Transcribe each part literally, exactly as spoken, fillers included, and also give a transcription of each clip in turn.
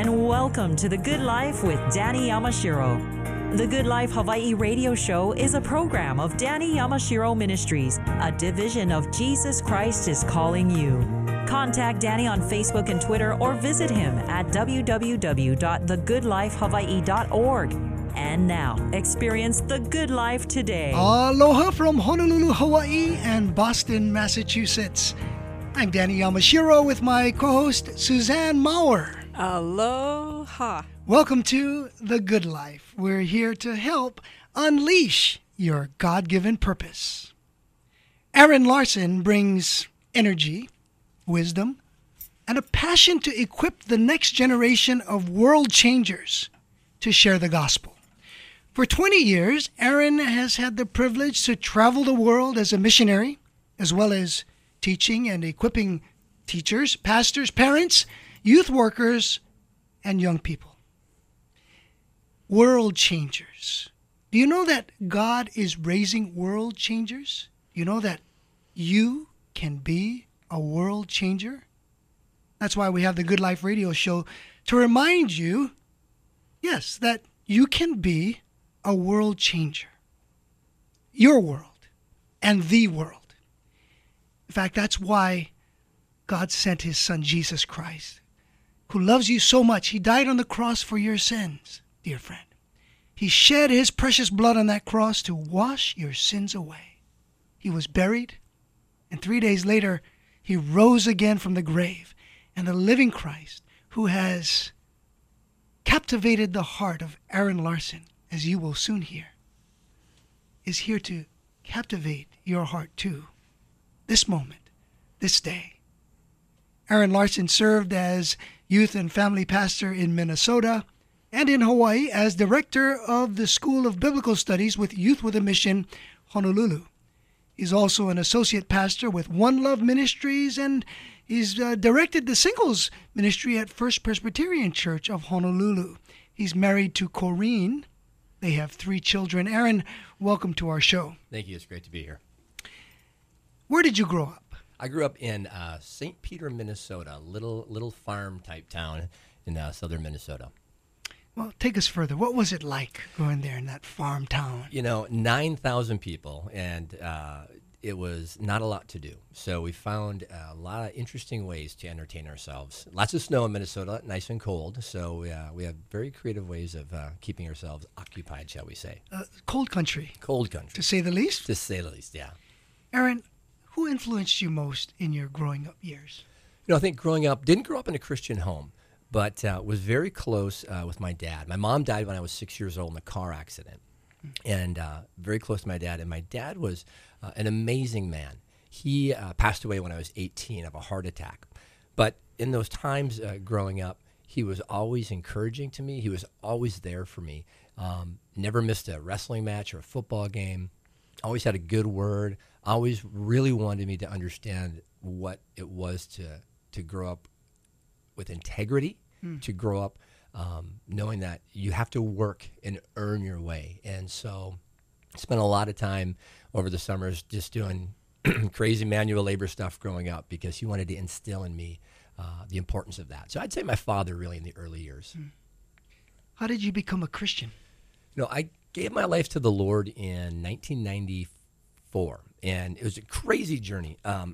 and welcome to The Good Life with Danny Yamashiro. The Good Life Hawaii radio show is a program of Danny Yamashiro Ministries, a division of Jesus Christ is Calling You. Contact Danny on Facebook and Twitter or visit him at w w w dot the good life hawaii dot org. And now, experience the good life today. Aloha from Honolulu, Hawaii and Boston, Massachusetts. I'm Danny Yamashiro with my co-host, Suzanne Maurer. Aloha. Welcome to The Good Life. We're here to help unleash your God-given purpose. Aaron Larson brings energy, wisdom, and a passion to equip the next generation of world changers to share the gospel. For twenty years, Aaron has had the privilege to travel the world as a missionary, as well as teaching and equipping teachers, pastors, parents, youth workers, and young people. World changers. Do you know that God is raising world changers? Do you know that you can be a world changer? That's why we have the Good Life radio show, to remind you, yes, that you can be a world changer. Your world and the world. In fact, that's why God sent his son, Jesus Christ, who loves you so much. He died on the cross for your sins, dear friend. He shed his precious blood on that cross to wash your sins away. He was buried, and three days later, he rose again from the grave. And the living Christ, who has captivated the heart of Aaron Larson, as you will soon hear, is here to captivate your heart too. This moment, this day. Aaron Larson served as youth and family pastor in Minnesota and in Hawaii as director of the School of Biblical Studies with Youth with a Mission, Honolulu. He's also an associate pastor with One Love Ministries, and he's uh, directed the singles ministry at First Presbyterian Church of Honolulu. He's married to Corrine. They have three children. Aaron, welcome to our show. Thank you. It's great to be here. Where did you grow up? I grew up in uh, Saint Peter, Minnesota, a little, little farm-type town in uh, southern Minnesota. Well, take us further. What was it like going there in that farm town? You know, nine thousand people, and uh, it was not a lot to do. So we found a lot of interesting ways to entertain ourselves. Lots of snow in Minnesota, nice and cold. So uh, we have very creative ways of uh, keeping ourselves occupied, shall we say. Uh, cold country. Cold country. To say the least? To say the least, yeah. Aaron, who influenced you most in your growing up years? You know, I think growing up, didn't grow up in a Christian home, but uh, was very close uh, with my dad. My mom died when I was six years old in a car accident, and uh, very close to my dad. And my dad was uh, an amazing man. He uh, passed away when I was eighteen of a heart attack. But in those times uh, growing up, he was always encouraging to me. He was always there for me. Um, never missed a wrestling match or a football game. Always had a good word. Always really wanted me to understand what it was to to grow up with integrity, mm. to grow up um, knowing that you have to work and earn your way. And so I spent a lot of time over the summers just doing crazy manual labor stuff growing up because he wanted to instill in me uh, the importance of that. So I'd say my father really in the early years. Mm. How did you become a Christian? You know, I gave my life to the Lord in nineteen ninety-four, and it was a crazy journey. Um,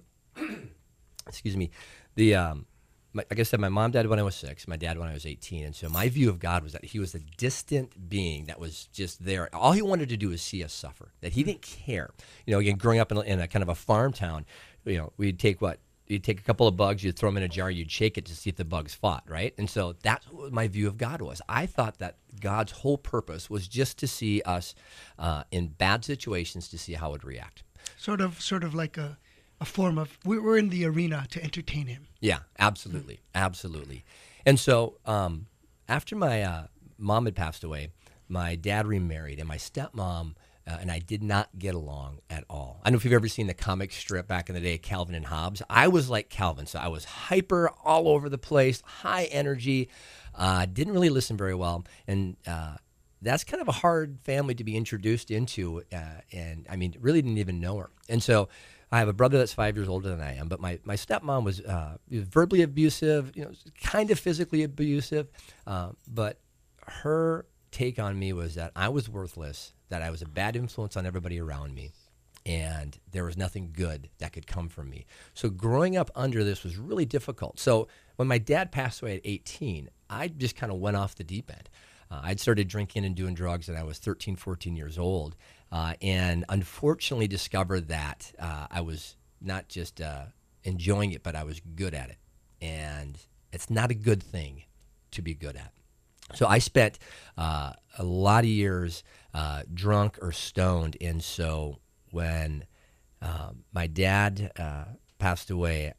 excuse me. The um, my, like I said, my mom died when I was six, my dad when I was eighteen, and so my view of God was that he was a distant being that was just there. All he wanted to do was see us suffer, that he didn't care. You know, again, growing up in a, in a kind of a farm town, you know, we'd take what? You'd take a couple of bugs, you'd throw them in a jar, you'd shake it to see if the bugs fought, right? And so that's what my view of God was. I thought that God's whole purpose was just to see us uh, in bad situations to see how it would react. Sort of, sort of like a, a form of, we're in the arena to entertain him. Yeah, absolutely, mm-hmm. absolutely. And so um, after my uh, mom had passed away, my dad remarried, and my stepmom Uh, and I did not get along at all. I don't know if you've ever seen the comic strip back in the day, Calvin and Hobbes. I was like Calvin, so I was hyper all over the place, high energy, uh, didn't really listen very well, and uh, that's kind of a hard family to be introduced into, uh, and I mean, really didn't even know her. And so I have a brother that's five years older than I am, but my, my stepmom was uh, verbally abusive, you know, kind of physically abusive, uh, but her take on me was that I was worthless, that I was a bad influence on everybody around me, and there was nothing good that could come from me. So growing up under this was really difficult. So when my dad passed away at eighteen, I just kind of went off the deep end. Uh, I'd started drinking and doing drugs when I was thirteen, fourteen years old, uh, and unfortunately discovered that uh, I was not just uh, enjoying it, but I was good at it. And it's not a good thing to be good at. So I spent uh, a lot of years uh, drunk or stoned, and so when uh, my dad uh, passed away,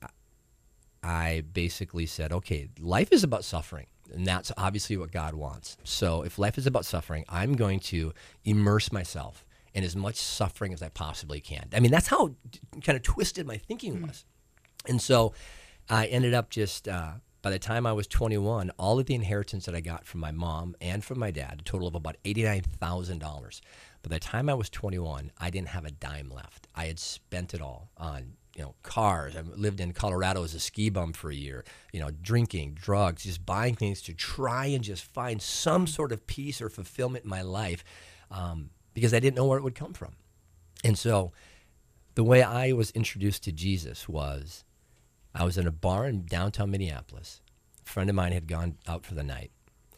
I basically said, okay, life is about suffering. And that's obviously what God wants. So if life is about suffering, I'm going to immerse myself in as much suffering as I possibly can. I mean, that's how kind of twisted my thinking was. And so I ended up just, uh, by the time I was twenty-one, all of the inheritance that I got from my mom and from my dad, a total of about eighty-nine thousand dollars. By the time I was twenty-one, I didn't have a dime left. I had spent it all on you know, cars. I lived in Colorado as a ski bum for a year, you know, drinking, drugs, just buying things to try and just find some sort of peace or fulfillment in my life um, because I didn't know where it would come from. And so the way I was introduced to Jesus was I was in a bar in downtown Minneapolis. A friend of mine had gone out for the night.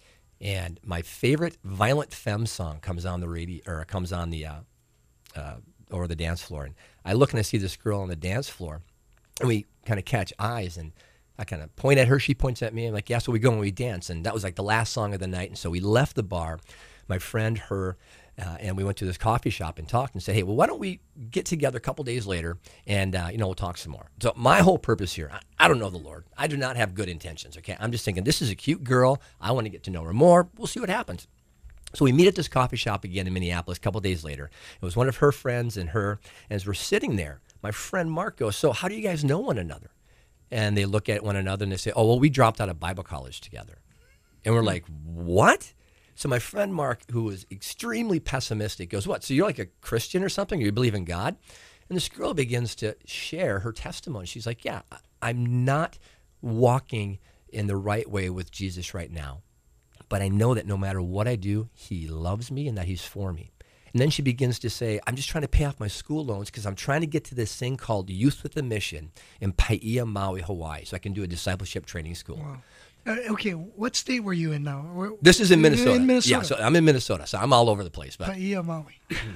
And my favorite Violent Femme song comes on the radio, or comes on the uh, uh, over the dance floor. And I look and I see this girl on the dance floor, and we kind of catch eyes, and I kind of point at her. She points at me. I'm like, yeah, so we go and we dance. And that was like the last song of the night. And so we left the bar, my friend, her, uh, and we went to this coffee shop and talked and said, hey, well, why don't we get together a couple days later and, uh, you know, we'll talk some more. So my whole purpose here, I, I don't know the Lord. I do not have good intentions, okay? I'm just thinking, this is a cute girl. I want to get to know her more. We'll see what happens. So we meet at this coffee shop again in Minneapolis a couple days later. It was one of her friends and her, and as we're sitting there, my friend Mark goes, so how do you guys know one another? And they look at one another and they say, oh, well, we dropped out of Bible college together. And we're like, what? So my friend Mark, who was extremely pessimistic, goes, what, so you're like a Christian or something? Or you believe in God? And this girl begins to share her testimony. She's like, yeah, I'm not walking in the right way with Jesus right now. But I know that no matter what I do, he loves me and that he's for me. And then she begins to say, I'm just trying to pay off my school loans because I'm trying to get to this thing called Youth with a Mission in Paia, Maui, Hawaii, so I can do a discipleship training school. Wow. Uh, okay, what state were you in now? Where, this is in Minnesota. In Minnesota. Yeah, so I'm in Minnesota, so I'm all over the place. But Paia, Maui,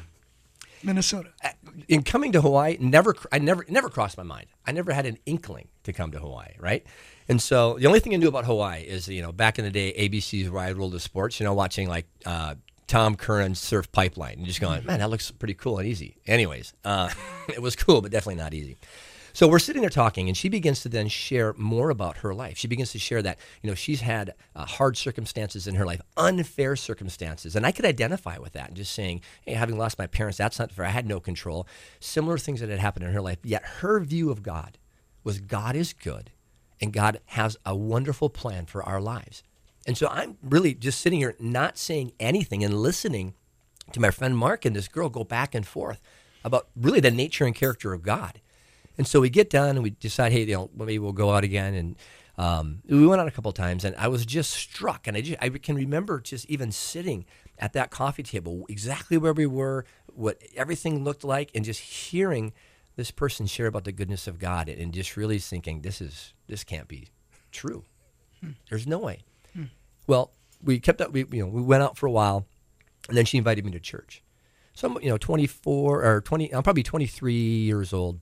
Minnesota. In coming to Hawaii, never, I never, never crossed my mind. I never had an inkling to come to Hawaii, right? And so the only thing I knew about Hawaii is, you know, back in the day, A B C's Wide World of Sports, you know, watching like uh, Tom Curran's Surf Pipeline and just going, man, that looks pretty cool and easy. Anyways, uh, it was cool, but definitely not easy. So we're sitting there talking, and she begins to then share more about her life. She begins to share that, you know, she's had uh, hard circumstances in her life, unfair circumstances. And I could identify with that and just saying, hey, having lost my parents, that's not fair. I had no control. Similar things that had happened in her life. Yet her view of God was God is good, and God has a wonderful plan for our lives. And so I'm really just sitting here not saying anything and listening to my friend Mark and this girl go back and forth about really the nature and character of God. And so we get done and we decide, hey, you know, maybe we'll go out again. And um, we went out a couple of times, and I was just struck. And I, just, I can remember just even sitting at that coffee table, exactly where we were, what everything looked like, and just hearing this person share about the goodness of God, and just really thinking, this is this can't be true. Hmm. There's no way. Hmm. Well, we kept up. We you know we went out for a while, and then she invited me to church. So I'm you know twenty-four or twenty. I'm probably twenty-three years old.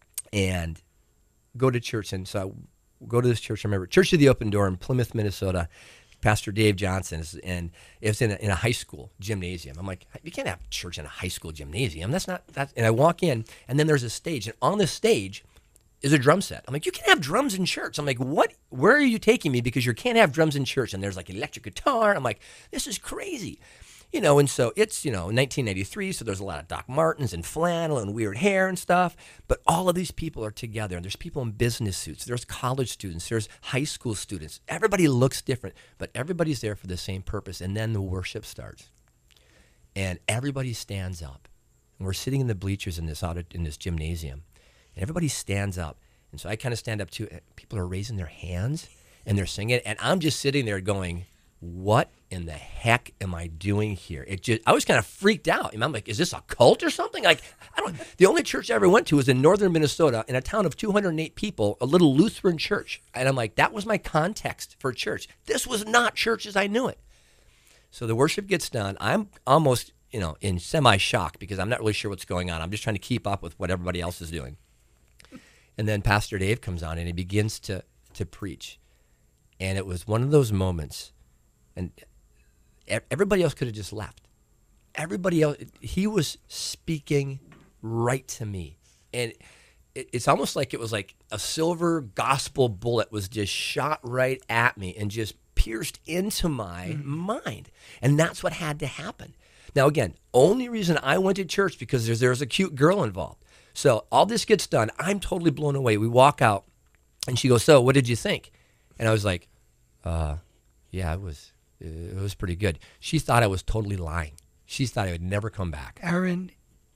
And go to church. And so I go to this church. I remember Church of the Open Door in Plymouth, Minnesota. Pastor Dave Johnson is, and it was in a, in a high school gymnasium. I'm like, you can't have church in a high school gymnasium. That's not that. And I walk in, and then there's a stage, and on the stage is a drum set. I'm like, you can't have drums in church. I'm like, what? Where are you taking me? Because you can't have drums in church. And there's like electric guitar. I'm like, this is crazy. You know, and so it's, you know, nineteen ninety-three, so there's a lot of Doc Martens and flannel and weird hair and stuff, but all of these people are together, and there's people in business suits, there's college students, there's high school students. Everybody looks different, but everybody's there for the same purpose, and then the worship starts. And everybody stands up, and we're sitting in the bleachers in this audit, in this gymnasium, and everybody stands up. And so I kind of stand up too. And people are raising their hands, and they're singing. And I'm just sitting there going, what in the heck am I doing here? It just, I was kind of freaked out. And I'm like, is this a cult or something? Like, I don't, the only church I ever went to was in northern Minnesota in a town of two hundred eight people, a little Lutheran church. And I'm like, that was my context for church. This was not church as I knew it. So the worship gets done. I'm almost, you know, in semi-shock because I'm not really sure what's going on. I'm just trying to keep up with what everybody else is doing. And then Pastor Dave comes on and he begins to, to preach. And it was one of those moments. And everybody else could have just left. Everybody else, he was speaking right to me. And it's almost like it was like a silver gospel bullet was just shot right at me and just pierced into my mm. mind. And that's what had to happen. Now, again, only reason I went to church because there's, there's a cute girl involved. So all this gets done. I'm totally blown away. We walk out and she goes, so what did you think? And I was like, uh, yeah, it was... It was pretty good. She thought I was totally lying. She thought I would never come back. Aaron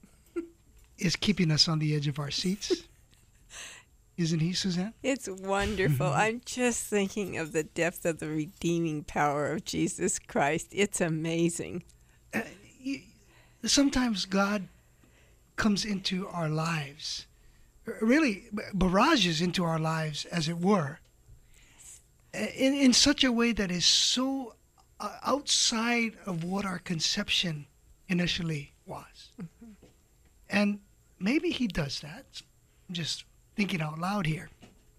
is keeping us on the edge of our seats. Isn't he, Suzanne? It's wonderful. I'm just thinking of the depth of the redeeming power of Jesus Christ. It's amazing. Uh, you, sometimes God comes into our lives, really barrages into our lives, as it were, in, in such a way that is so Uh, outside of what our conception initially was. Mm-hmm. And maybe he does that, I'm just thinking out loud here,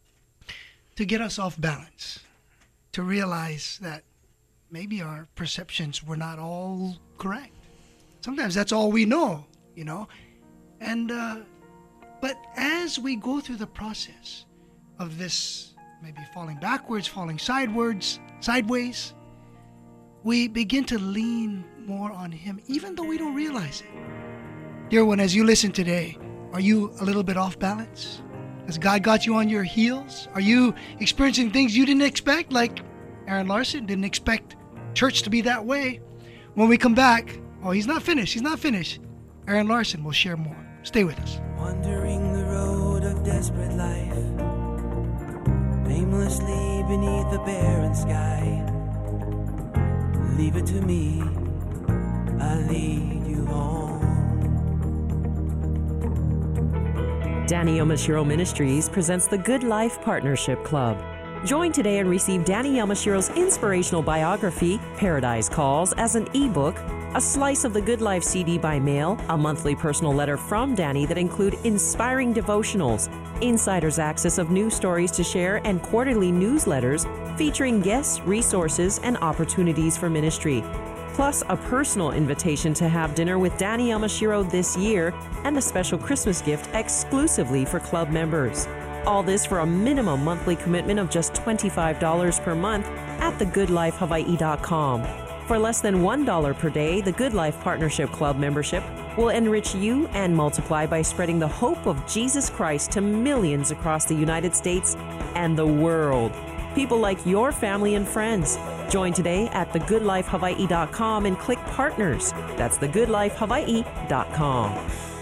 to get us off balance, to realize that maybe our perceptions were not all correct. Sometimes that's all we know, you know. And uh, but as we go through the process of this, maybe falling backwards, falling sideways, sideways, we begin to lean more on him, even though we don't realize it. Dear one, as you listen today, are you a little bit off balance? Has God got you on your heels? Are you experiencing things you didn't expect, like Aaron Larson didn't expect church to be that way? When we come back, oh, he's not finished, he's not finished. Aaron Larson will share more. Stay with us. Wandering the road of desperate life, aimlessly beneath the barren sky. Leave it to me, I'll lead you home. Danny Yamashiro Ministries presents the Good Life Partnership Club. Join today and receive Danny Yamashiro's inspirational biography, Paradise Calls, as an ebook, a slice of the Good Life C D by mail, a monthly personal letter from Danny that include inspiring devotionals, insider's access of news stories to share, and quarterly newsletters featuring guests, resources, and opportunities for ministry. Plus, a personal invitation to have dinner with Danny Yamashiro this year and a special Christmas gift exclusively for club members. All this for a minimum monthly commitment of just twenty-five dollars per month at the good life hawaii dot com. For less than one dollar per day, the Good Life Partnership Club membership will enrich you and multiply by spreading the hope of Jesus Christ to millions across the United States and the world. People like your family and friends. Join today at the good life hawaii dot com and click Partners. That's the good life hawaii dot com.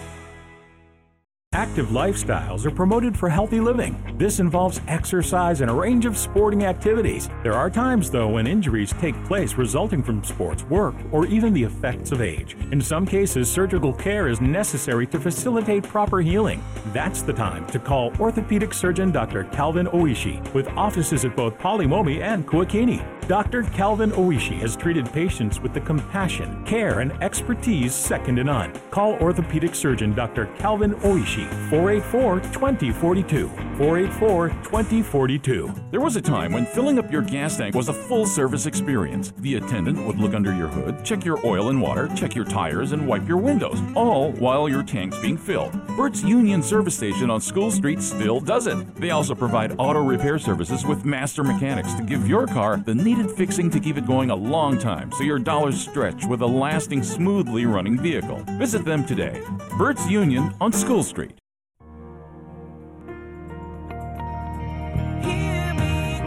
Active lifestyles are promoted for healthy living. This involves exercise and a range of sporting activities. There are times, though, when injuries take place resulting from sports, work, or even the effects of age. In some cases, surgical care is necessary to facilitate proper healing. That's the time to call orthopedic surgeon Doctor Calvin Oishi, with offices at both Polimomi and Kuakini. Doctor Calvin Oishi has treated patients with the compassion, care, and expertise second to none. Call orthopedic surgeon Doctor Calvin Oishi, four eight four, two zero four two, four eight four, two zero four two. There was a time when filling up your gas tank was a full-service experience. The attendant would look under your hood, check your oil and water, check your tires, and wipe your windows, all while your tank's being filled. Burt's Union Service Station on School Street still does it. They also provide auto repair services with master mechanics to give your car the needed fixing to keep it going a long time so your dollars stretch with a lasting, smoothly running vehicle. Visit them today. Burt's Union on School Street. Hear me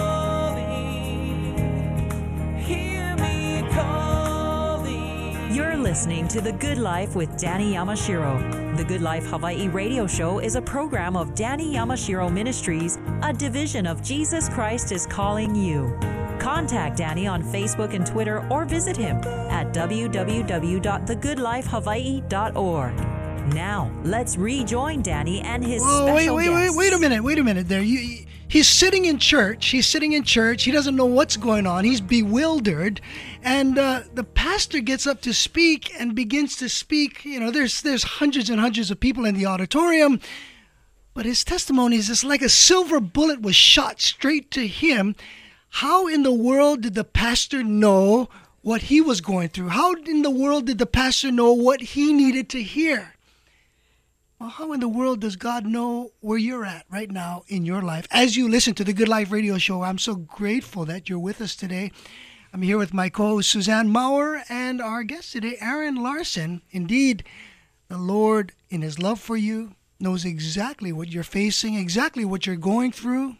calling, hear me calling. You're listening to The Good Life with Danny Yamashiro. The Good Life Hawaii radio show is a program of Danny Yamashiro Ministries, a division of Jesus Christ is Calling You. Contact Danny on Facebook and Twitter or visit him at w w w dot the good life hawaii dot org. Now, let's rejoin Danny and his Whoa, special wait, wait, guest. wait, wait a minute, wait a minute there. You, you- he's sitting in church. He's sitting in church. He doesn't know what's going on. He's bewildered. And uh, the pastor gets up to speak and begins to speak. You know, there's there's hundreds and hundreds of people in the auditorium. But his testimony is just like a silver bullet was shot straight to him. How in the world did the pastor know what he was going through? How in the world did the pastor know what he needed to hear? Well, how in the world does God know where you're at right now in your life? As you listen to the Good Life radio show, I'm so grateful that you're with us today. I'm here with my co-host Suzanne Maurer and our guest today, Aaron Larson. Indeed, the Lord, in his love for you, knows exactly what you're facing, exactly what you're going through,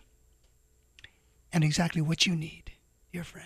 and exactly what you need, dear friend.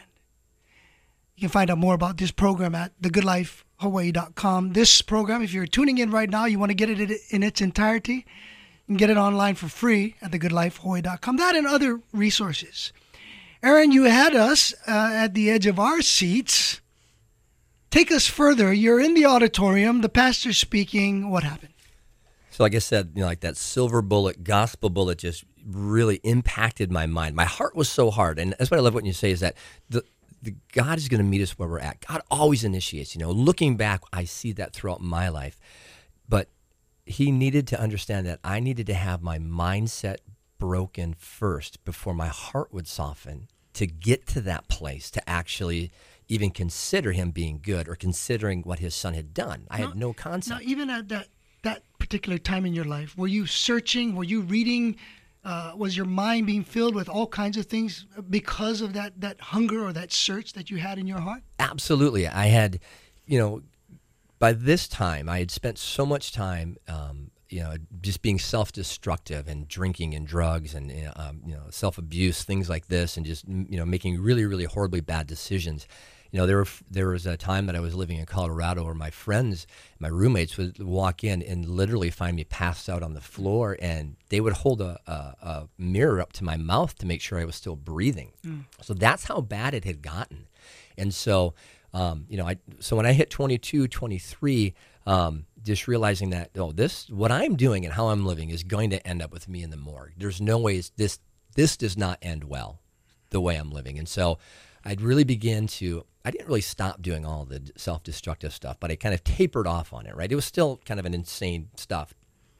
You can find out more about this program at the good life hawaii dot com. This program, if you're tuning in right now, you want to get it in its entirety, you can get it online for free at the good life hawaii dot com. That and other resources. Aaron, you had us uh, at the edge of our seats. Take us further. You're in the auditorium. The pastor's speaking. What happened? So like I said, you know, like that silver bullet, gospel bullet just really impacted my mind. My heart was so hard. And that's what I love what you say is that the The God is going to meet us where we're at. God always initiates. You know, looking back, I see that throughout my life. But he needed to understand that I needed to have my mindset broken first before my heart would soften to get to that place to actually even consider him being good or considering what his son had done. I Now- had no concept. Now, even at that, that particular time in your life, were you searching? Were you reading? Uh, was your mind being filled with all kinds of things because of that, that hunger or that search that you had in your heart? Absolutely. I had, you know, by this time, I had spent so much time, um, you know, just being self-destructive and drinking and drugs and, you know, um, you know, self-abuse, things like this, and just, you know, making really, really horribly bad decisions. You know, there were there was a time that I was living in Colorado where my friends, my roommates would walk in and literally find me passed out on the floor, and they would hold a, a, a mirror up to my mouth to make sure I was still breathing. Mm. So that's how bad it had gotten. And so, um, you know, I so when I hit twenty-two, twenty-three, um, just realizing that, oh, this, what I'm doing and how I'm living is going to end up with me in the morgue. There's no ways this, this does not end well the way I'm living. And so I'd really begin to, I didn't really stop doing all the self-destructive stuff, but I kind of tapered off on it, right? It was still kind of an insane stuff.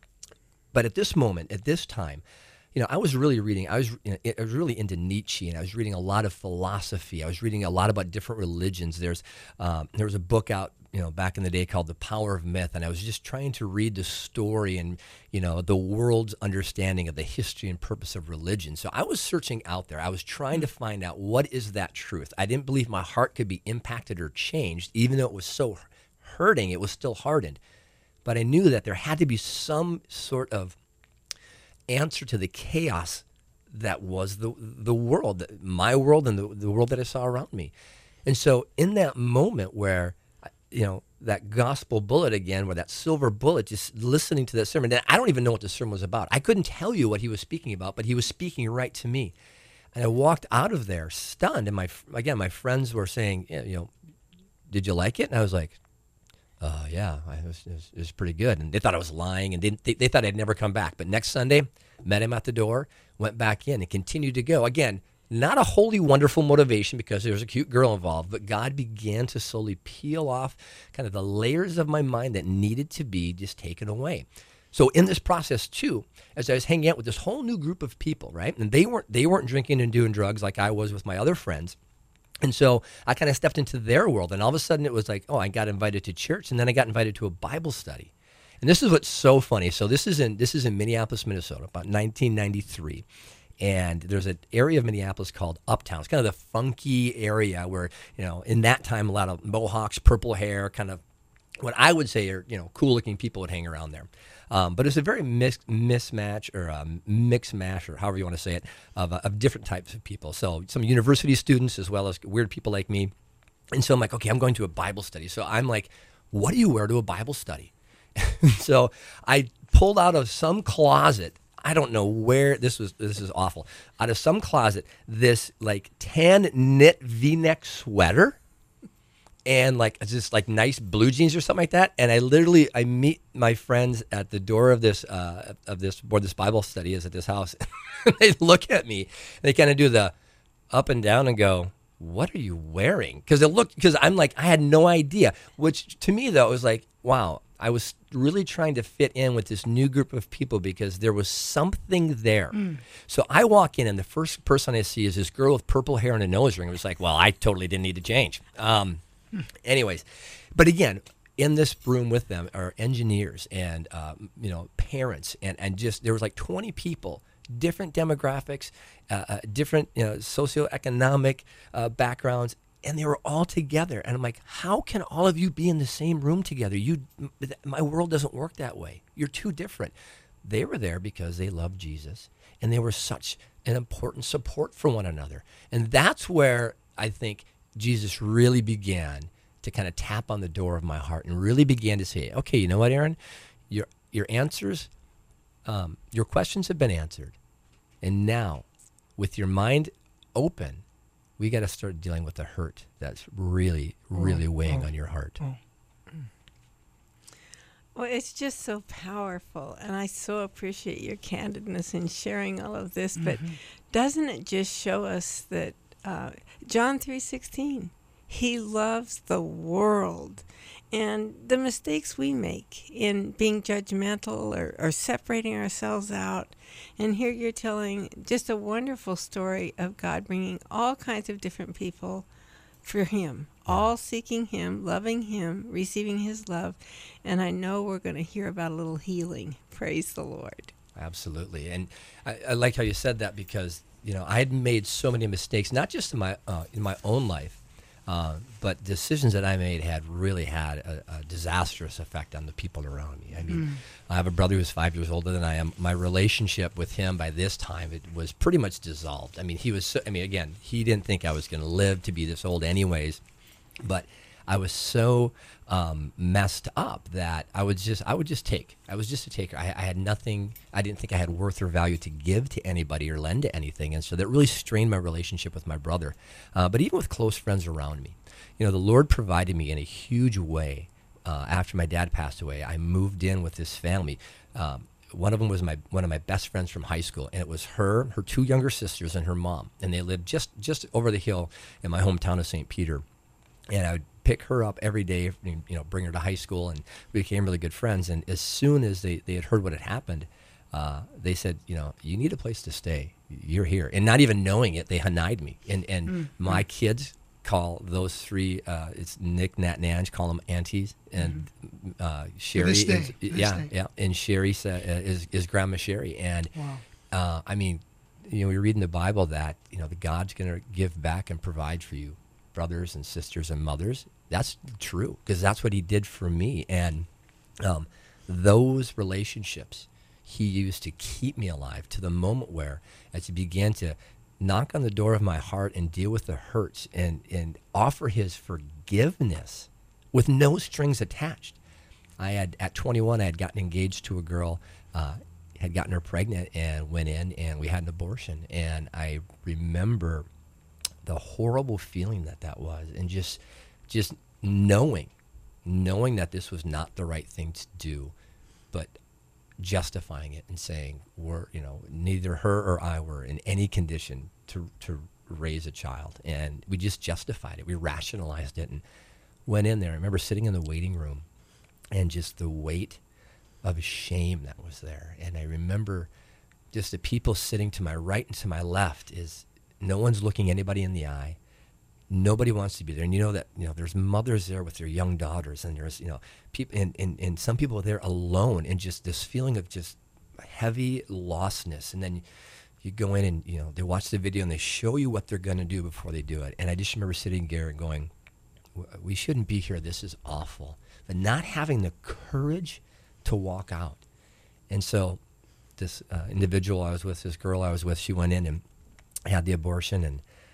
But at this moment, at this time, you know, I was really reading, I was, you know, I was really into Nietzsche, and I was reading a lot of philosophy. I was reading a lot about different religions. There's, um, there was a book out, you know, back in the day called The Power of Myth, and I was just trying to read the story and, you know, the world's understanding of the history and purpose of religion. So I was searching out there. I was trying to find out what is that truth. I didn't believe my heart could be impacted or changed, even though it was so hurting, it was still hardened. But I knew that there had to be some sort of answer to the chaos that was the the world, my world, and the, the world that I saw around me. And so in that moment where, you know, that gospel bullet again, where that silver bullet, just listening to that sermon, and I don't even know what the sermon was about. I couldn't tell you what he was speaking about, but he was speaking right to me. And I walked out of there stunned. And my again, my friends were saying, yeah, you know, did you like it? And I was like, Uh, yeah, it was, it, was, it was pretty good. And they thought I was lying, and they, they, they thought I'd never come back. But next Sunday, met him at the door, went back in, and continued to go. Again, not a wholly wonderful motivation because there was a cute girl involved, but God began to slowly peel off kind of the layers of my mind that needed to be just taken away. So in this process, too, as I was hanging out with this whole new group of people, right, and they weren't they weren't drinking and doing drugs like I was with my other friends. And so I kind of stepped into their world, and all of a sudden it was like, oh, I got invited to church, and then I got invited to a Bible study. And this is what's so funny. So this is in this is in Minneapolis, Minnesota, about nineteen ninety-three. And there's an area of Minneapolis called Uptown. It's kind of the funky area where, you know, in that time, a lot of mohawks, purple hair, kind of what I would say are, you know, cool-looking people would hang around there. Um, but it's a very mis- mismatch or a mix mash or however you want to say it of, uh, of different types of people. So some university students as well as weird people like me. And so I'm like, okay, I'm going to a Bible study. So I'm like what do you wear to a Bible study? So I pulled out of some closet, I don't know where, this was, this is awful, out of some closet, this like tan knit V-neck sweater and like just like nice blue jeans or something like that. And I literally, I meet my friends at the door of this, uh, of this, where this Bible study is at this house. They look at me, and they kind of do the up and down and go, what are you wearing? Because it looked, because I'm like, I had no idea, which to me though, it was like, wow, I was really trying to fit in with this new group of people because there was something there. Mm. So I walk in, and the first person I see is this girl with purple hair and a nose ring. It was like, well, I totally didn't need to change. Um, mm. Anyways, but again, in this room with them are engineers and uh, you know, parents, and, and just there was like twenty people, different demographics, uh, uh, different you know, socioeconomic uh, backgrounds. And they were all together. And I'm like, how can all of you be in the same room together? You, my world doesn't work that way. You're too different. They were there because they loved Jesus. And they were such an important support for one another. And that's where I think Jesus really began to kind of tap on the door of my heart and really began to say, okay, you know what, Aaron? Your, your answers, um, your questions have been answered. And now, with your mind open, we got to start dealing with the hurt that's really, really oh, weighing oh, on your heart. Oh. Well, it's just so powerful, and I so appreciate your candidness in sharing all of this. Mm-hmm. But doesn't it just show us that uh, John three sixteen, he loves the world, and the mistakes we make in being judgmental or, or separating ourselves out. And here you're telling just a wonderful story of God bringing all kinds of different people for him, all seeking him, loving him, receiving his love. And I know we're going to hear about a little healing. Praise the Lord. Absolutely. And I, I like how you said that because, you know, I had made so many mistakes, not just in my uh, in my own life, uh, but decisions that I made had really had a, a disastrous effect on the people around me. I mean, mm. I have a brother who's five years older than I am. My relationship with him by this time, it was pretty much dissolved. I mean, he was, so, I mean, again, he didn't think I was going to live to be this old anyways, but I was so um, messed up that I would just, I would just take. I was just a taker. I, I had nothing, I didn't think I had worth or value to give to anybody or lend to anything. And so that really strained my relationship with my brother. Uh, but even with close friends around me, you know, the Lord provided me in a huge way. Uh, after my dad passed away, I moved in with this family. Um, one of them was my one of my best friends from high school, and it was her, her two younger sisters, and her mom. And they lived just, just over the hill in my hometown of Saint Peter. And I would pick her up every day, you know, bring her to high school, and we became really good friends. And as soon as they, they had heard what had happened, uh, they said, you know, you need a place to stay. You're here. And not even knowing it, they hanide me. And and mm. my kids call those three, uh, it's Nick, Nat, and Ange, call them aunties. And uh, Sherry is, day, yeah, day. yeah. And Sherry uh, is, is Grandma Sherry. And wow. uh, I mean, you know, we read in the Bible that, you know, the God's going to give back and provide for you, brothers and sisters and mothers. That's true, because that's what he did for me. And um, those relationships he used to keep me alive to the moment where, as he began to knock on the door of my heart and deal with the hurts and, and offer his forgiveness with no strings attached. I had, at twenty-one, I had gotten engaged to a girl, uh, had gotten her pregnant and went in and we had an abortion. And I remember the horrible feeling that that was, and just, just knowing, knowing that this was not the right thing to do, but justifying it and saying, we're, you know, neither her or I were in any condition to to raise a child. And we just justified it. We rationalized it and went in there. I remember sitting in the waiting room and just the weight of shame that was there. And I remember just the people sitting to my right and to my left is no one's looking anybody in the eye. Nobody wants to be there. And you know that, you know, there's mothers there with their young daughters, and there's, you know, people, and, and, and some people are there alone, and just this feeling of just heavy lostness. And then you go in and, you know, they watch the video and they show you what they're going to do before they do it. And I just remember sitting there and going, we shouldn't be here. This is awful. But not having the courage to walk out. And so this uh, individual I was with, this girl I was with, she went in and had the abortion, and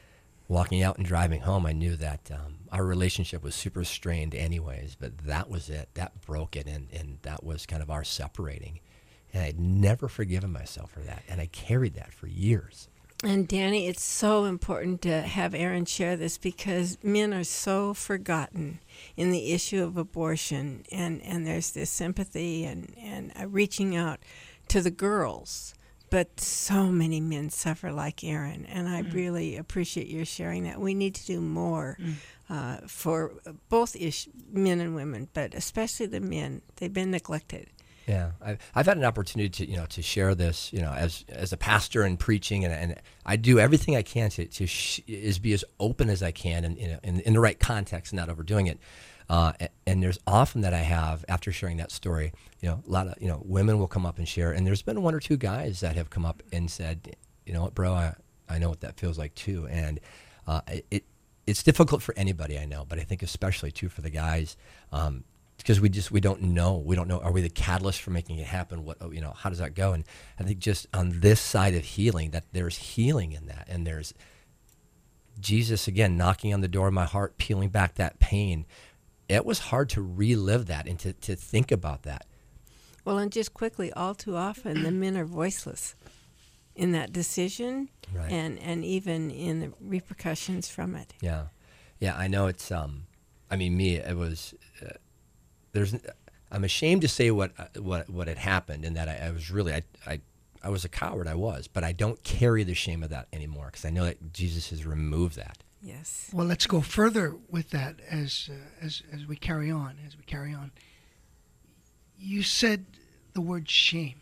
walking out and driving home, I knew that um, our relationship was super strained anyways, but that was it. That broke it, and, and that was kind of our separating. And I'd never forgiven myself for that, and I carried that for years. And Danny, it's so important to have Aaron share this because men are so forgotten in the issue of abortion, and, and there's this sympathy and, and uh, reaching out to the girls. But so many men suffer like Aaron, and I mm. really appreciate your sharing that. We need to do more mm. uh, for both ish- men and women, but especially the men. They've been neglected. Yeah, I've, I've had an opportunity to, you know, to share this, you know, as as a pastor and preaching, and, and I do everything I can to to sh- is be as open as I can, and you know, in in the right context, not overdoing it. Uh, and, and there's often that I have after sharing that story, you know, a lot of you know women will come up and share, and there's been one or two guys that have come up and said, you know what, bro, I I know what that feels like too, and uh, it it's difficult for anybody I know, but I think especially too for the guys. Um, Because we just we don't know we don't know are we the catalyst for making it happen? What you know how does that go? And I think just on this side of healing, that there's healing in that, and there's Jesus again knocking on the door of my heart, peeling back that pain. It was hard to relive that and to, to think about that. Well, and just quickly, all too often the men are voiceless in that decision, right. and and even in the repercussions from it. Yeah, yeah, I know it's. Um, I mean, me, it was. Uh, There's, I'm ashamed to say what what what had happened, and that I, I was really I, I I was a coward. I was, but I don't carry the shame of that anymore because I know that Jesus has removed that. Yes. Well, let's go further with that as uh, as as we carry on. As we carry on, you said the word shame.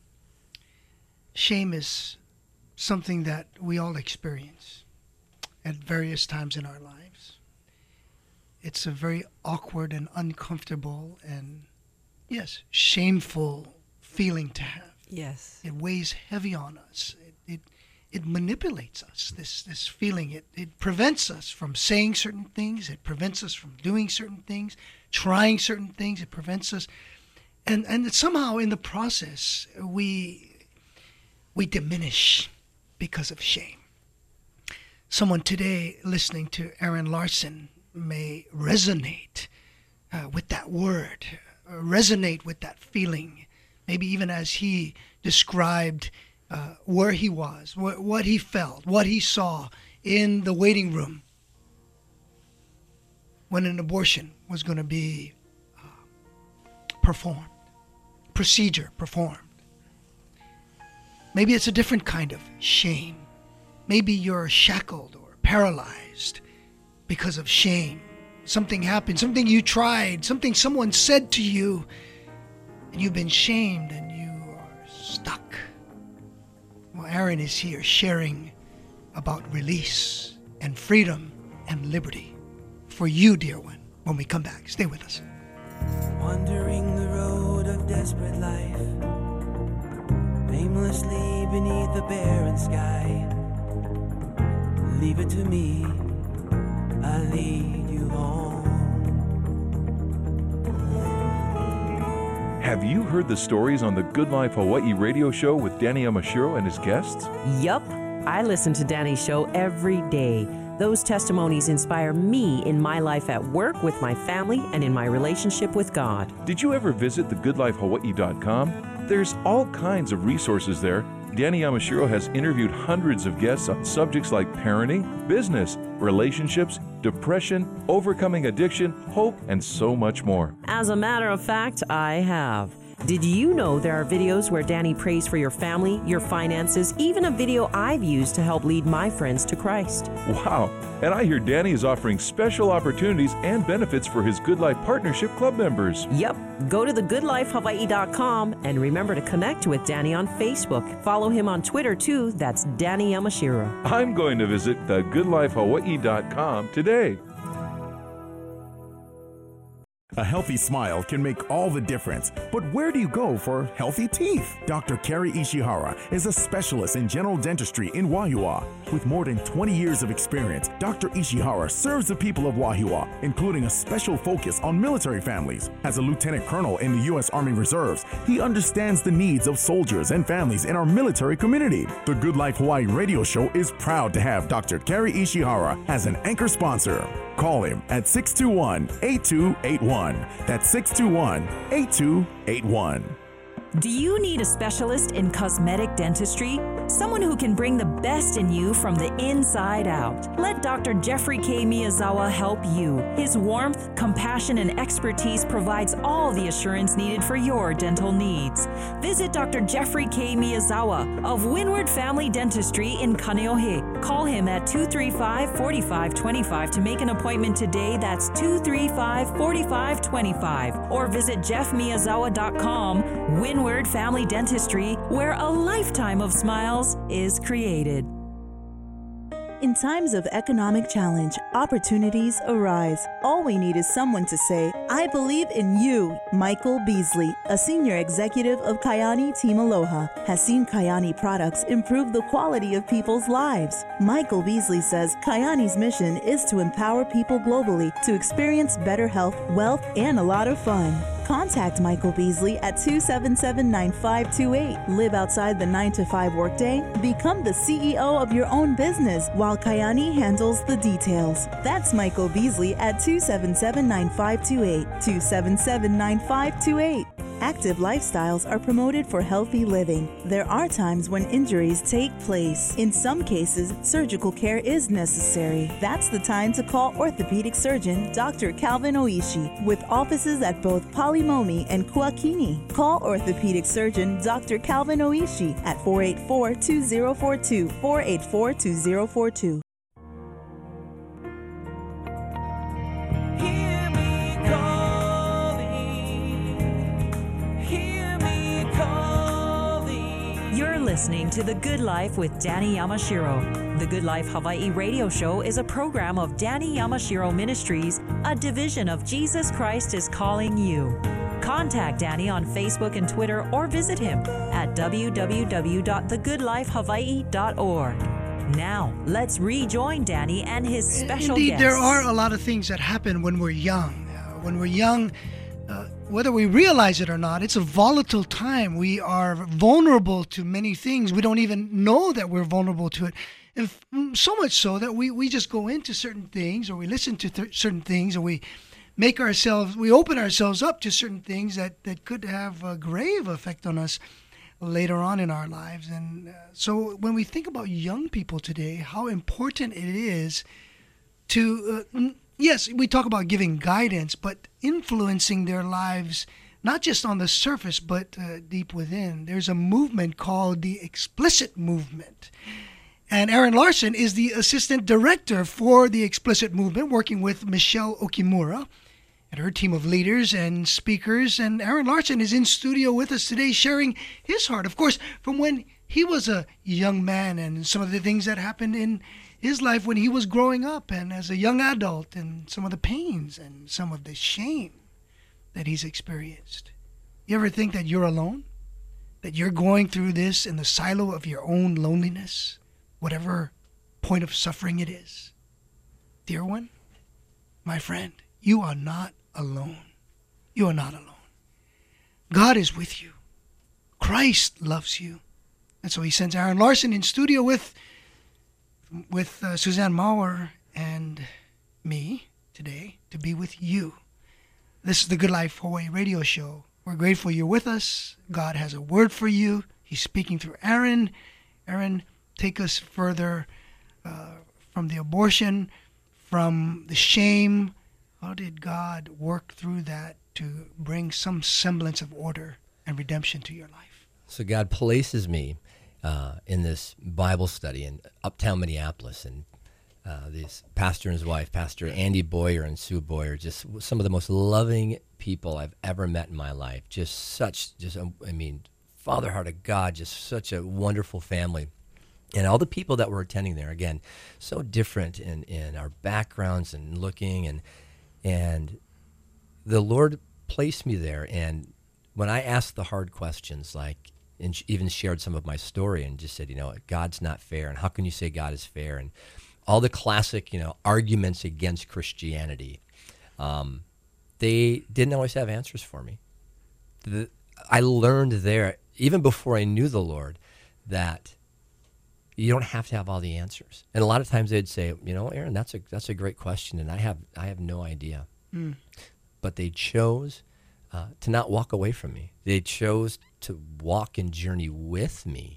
Shame is something that we all experience at various times in our lives. It's a very awkward and uncomfortable and, yes, shameful feeling to have. Yes. It weighs heavy on us. It it, it manipulates us, this, this feeling. It, it prevents us from saying certain things. It prevents us from doing certain things, trying certain things. It prevents us. And, and somehow in the process, we we diminish because of shame. Someone today listening to Aaron Larson may resonate uh, with that word, uh, resonate with that feeling, maybe even as he described uh, where he was, wh- what he felt, what he saw in the waiting room when an abortion was going to be uh, performed, procedure performed. Maybe it's a different kind of shame. Maybe you're shackled or paralyzed because of shame. Something happened, something you tried, something someone said to you, and you've been shamed and you are stuck. Well, Aaron is here sharing about release and freedom and liberty for you, dear one, when we come back. Stay with us. Wandering the road of desperate life, aimlessly beneath the barren sky. Leave it to me, I lead you home. Have you heard the stories on the Good Life Hawaii radio show with Danny Yamashiro and his guests? Yup. I listen to Danny's show every day. Those testimonies inspire me in my life at work, with my family, and in my relationship with God. Did you ever visit the good life hawaii dot com? There's all kinds of resources there. Danny Yamashiro has interviewed hundreds of guests on subjects like parenting, business, relationships, depression, overcoming addiction, hope, and so much more. As a matter of fact, I have. Did you know there are videos where Danny prays for your family, your finances, even a video I've used to help lead my friends to Christ? Wow. And I hear Danny is offering special opportunities and benefits for his Good Life Partnership Club members. Yep. Go to the good life hawaii dot com and remember to connect with Danny on Facebook. Follow him on Twitter too. That's Danny Yamashiro. I'm going to visit the good life hawaii dot com today. A healthy smile can make all the difference, but where do you go for healthy teeth? Doctor Kerry Ishihara is a specialist in general dentistry in Wahiawa. With more than twenty years of experience, Doctor Ishihara serves the people of Wahiawa, including a special focus on military families. As a lieutenant colonel in the U S Army Reserves, he understands the needs of soldiers and families in our military community. The Good Life Hawaii radio show is proud to have Doctor Kerry Ishihara as an anchor sponsor. Call him at six two one, eight two eight one. That's six two one, eight two eight one. Do you need a specialist in cosmetic dentistry? Someone who can bring the best in you from the inside out. Let Doctor Jeffrey K. Miyazawa help you. His warmth, compassion, and expertise provides all the assurance needed for your dental needs. Visit Doctor Jeffrey K. Miyazawa of Windward Family Dentistry in Kaneohe. Call him at two three five, four five two five to make an appointment today. That's two three five, four five two five. Or visit jeff miyazawa dot com. Windward Family Dentistry, where a lifetime of smiles is created. In times of economic challenge, opportunities arise. All we need is someone to say, I believe in you. Michael Beasley, a senior executive of Kayani Team Aloha, has seen Kayani products improve the quality of people's lives. Michael Beasley says Kayani's mission is to empower people globally to experience better health, wealth, and a lot of fun. Contact Michael Beasley at two seven seven, nine five two eight. Live outside the nine to five workday. Become the C E O of your own business while Kayani handles the details. That's Michael Beasley at two seven seven, nine five two eight. two seven seven, nine five two eight. Active lifestyles are promoted for healthy living. There are times when injuries take place. In some cases, surgical care is necessary. That's the time to call orthopedic surgeon Doctor Calvin Oishi, with offices at both Palimomi and Kuakini. Call orthopedic surgeon Doctor Calvin Oishi at four eight four, two zero four two, four eight four, two zero four two. Listening to The Good Life with Danny Yamashiro. The Good Life Hawaii radio show is a program of Danny Yamashiro Ministries, a division of Jesus Christ is Calling You. Contact Danny on Facebook and Twitter or visit him at w w w dot the good life hawaii dot org. Now, let's rejoin Danny and his special Indeed, guest. there are a lot of things that happen when we're young. Uh, when we're young, Uh, whether we realize it or not, it's a volatile time. We are vulnerable to many things. We don't even know that we're vulnerable to it. And f- so much so that we, we just go into certain things, or we listen to th- certain things, or we make ourselves, we open ourselves up to certain things that, that could have a grave effect on us later on in our lives. And uh, so when we think about young people today, how important it is to... Uh, Yes, we talk about giving guidance, but influencing their lives, not just on the surface, but uh, deep within. There's a movement called the Explicit Movement. And Aaron Larson is the assistant director for the Explicit Movement, working with Michelle Okimura and her team of leaders and speakers. And Aaron Larson is in studio with us today, sharing his heart, of course, from when he was a young man and some of the things that happened in his life when he was growing up and as a young adult, and some of the pains and some of the shame that he's experienced. You ever think that you're alone? That you're going through this in the silo of your own loneliness, whatever point of suffering it is? Dear one, my friend, you are not alone. You are not alone. God is with you. Christ loves you. And so he sends Aaron Larson in studio with with uh, Suzanne Maurer and me today to be with you. This is the Good Life Hawaii radio show. We're grateful you're with us. God has a word for you. He's speaking through Aaron. Aaron, take us further uh, from the abortion, from the shame. How did God work through that to bring some semblance of order and redemption to your life? So God places me Uh, in this Bible study in uptown Minneapolis, and uh, this pastor and his wife, Pastor Andy Boyer and Sue Boyer, just some of the most loving people I've ever met in my life. Just such, just I mean, Father Heart of God, just such a wonderful family. And all the people that were attending there, again, so different in, in our backgrounds and looking, and and the Lord placed me there, and when I asked the hard questions, like, and even shared some of my story and just said, you know, God's not fair, and how can you say God is fair? And all the classic, you know, arguments against Christianity, um, they didn't always have answers for me. The, I learned there, even before I knew the Lord, that you don't have to have all the answers. And a lot of times they'd say, you know, Aaron, that's a that's a great question, and I have I have no idea. Mm. But they chose uh, to not walk away from me. They chose to walk and journey with me,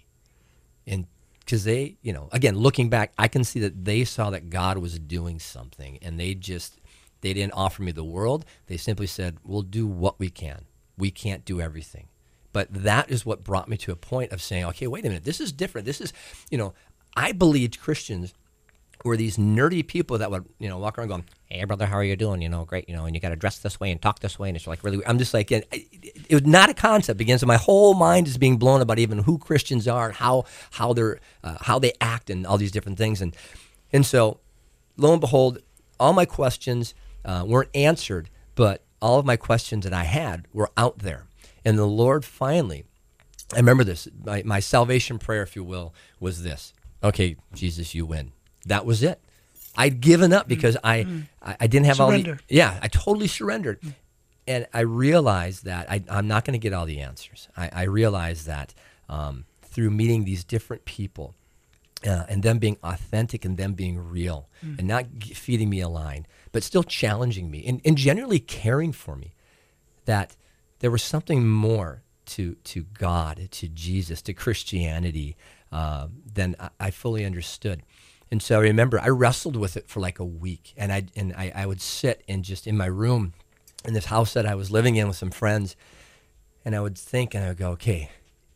and because they, you know, again, looking back, I can see that they saw that God was doing something, and they just they didn't offer me the world. They simply said, "We'll do what we can. We can't do everything." But that is what brought me to a point of saying, okay, wait a minute, this is different. This is, you know, I believed Christians were these nerdy people that would, you know, walk around going, hey, brother, how are you doing? You know, great, you know, and you got to dress this way and talk this way. And it's like really, I'm just like, it, it was not a concept. Again, so my whole mind is being blown about even who Christians are, how how they're, uh, how they act and all these different things. And, and so, lo and behold, all my questions uh, weren't answered, but all of my questions that I had were out there. And the Lord finally, I remember this, my, my salvation prayer, if you will, was this. Okay, Jesus, you win. That was it. I'd given up because I, mm. I, I didn't have Surrender. all the, yeah, I totally surrendered. Mm. And I realized that I, I'm not going to get all the answers. I, I realized that um, through meeting these different people uh, and them being authentic and them being real mm. and not g- feeding me a line, but still challenging me and, and generally caring for me, that there was something more to to God, to Jesus, to Christianity uh, than I, I fully understood. And so I remember I wrestled with it for like a week, and I and I, I would sit and just in my room in this house that I was living in with some friends, and I would think and I would go, okay,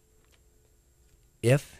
if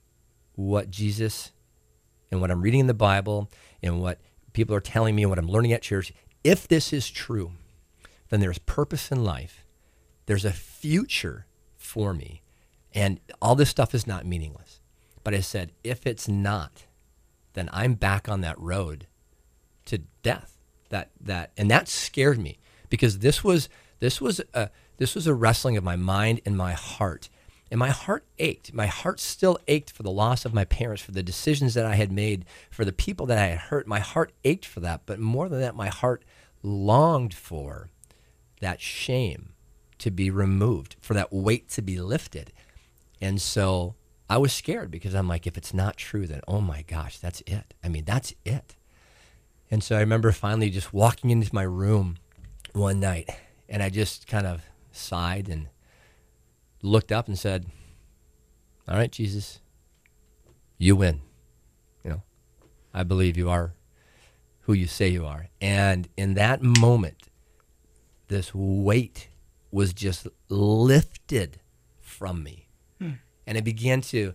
what Jesus and what I'm reading in the Bible and what people are telling me and what I'm learning at church, if this is true, then there's purpose in life. There's a future for me, and all this stuff is not meaningless. But I said, if it's not, then I'm back on that road to death. That that and that scared me, because this was this was a this was a wrestling of my mind and my heart, and my heart ached. My heart still ached for the loss of my parents, for the decisions that I had made, for the people that I had hurt. My heart ached for that, but more than that, my heart longed for that shame to be removed, for that weight to be lifted. And so I was scared, because I'm like, if it's not true, then oh my gosh, that's it. I mean, that's it. And so I remember finally just walking into my room one night, and I just kind of sighed and looked up and said, all right, Jesus, you win. You know, I believe you are who you say you are. And in that moment, this weight was just lifted from me. Hmm. And I began to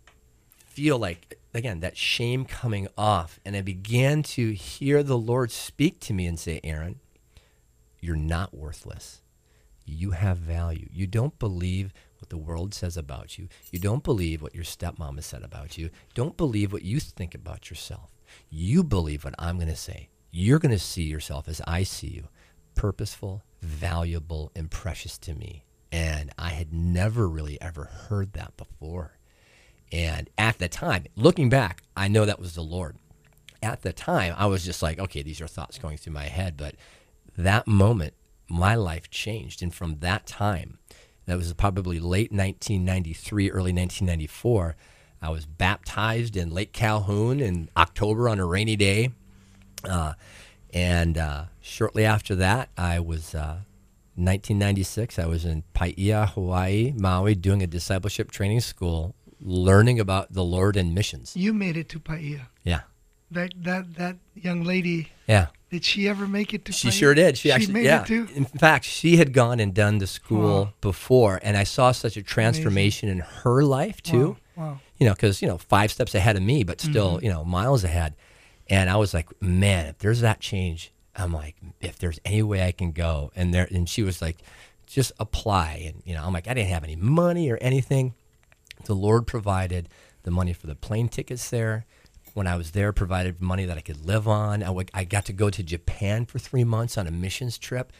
feel like, again, that shame coming off. And I began to hear the Lord speak to me and say, Aaron, you're not worthless. You have value. You don't believe what the world says about you. You don't believe what your stepmom has said about you. Don't believe what you think about yourself. You believe what I'm going to say. You're going to see yourself as I see you, purposeful, valuable, and precious to me. And I had never really ever heard that before. And at the time, looking back, I know that was the Lord. At the time, I was just like, okay, these are thoughts going through my head. But that moment, my life changed. And from that time, that was probably late nineteen ninety-three, early nineteen ninety-four, I was baptized in Lake Calhoun in October on a rainy day. Uh, And uh, shortly after that, I was, uh, nineteen ninety-six, I was in Paia, Hawaii, Maui, doing a discipleship training school, learning about the Lord and missions. You made it to Paia. Yeah. That that that young lady. Yeah. Did she ever make it to She Paia? sure did. She, she actually, made yeah. it too? In fact, she had gone and done the school Wow. before, and I saw such a transformation Amazing. in her life too. Wow. wow. You know, because, you know, five steps ahead of me, but still, Mm-hmm. you know, miles ahead. And I was like, man, if there's that change, I'm like, if there's any way I can go. And there, and she was like, just apply. And, you know, I'm like, I didn't have any money or anything. The Lord provided the money for the plane tickets there. When I was there, provided money that I could live on. I, w- I got to go to Japan for three months on a missions trip.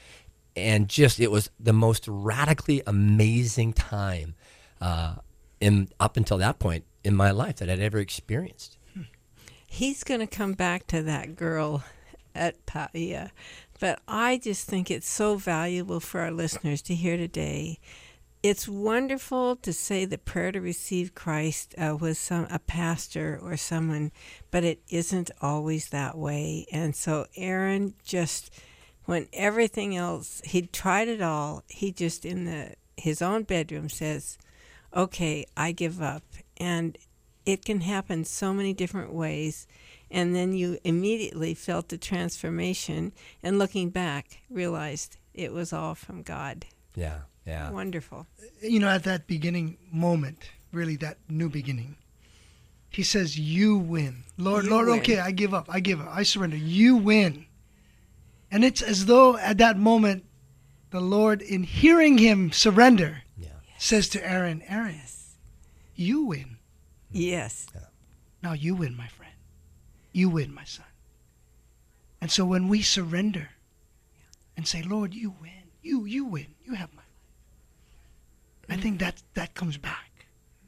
and just it was the most radically amazing time uh, in up until that point in my life that I'd ever experienced. He's going to come back to that girl at Paia, but I just think it's so valuable for our listeners to hear today. It's wonderful to say the prayer to receive Christ uh, with some a pastor or someone, but it isn't always that way. And so Aaron just, when everything else, he'd tried it all, he just in the his own bedroom says, okay, I give up. And it can happen so many different ways. And then you immediately felt the transformation, and looking back, realized it was all from God. Yeah, yeah. Wonderful. You know, at that beginning moment, really that new beginning, he says, you win. Lord, You Lord, win. okay, I give up. I give up. I surrender. You win. And it's as though at that moment, the Lord, in hearing him surrender, Yeah. says to Aaron, Aaron, Yes. you win. Yes. Now you win, my friend. You win, my son. And so when we surrender and say, Lord, you win. You you win. You have my life. I think that that comes back.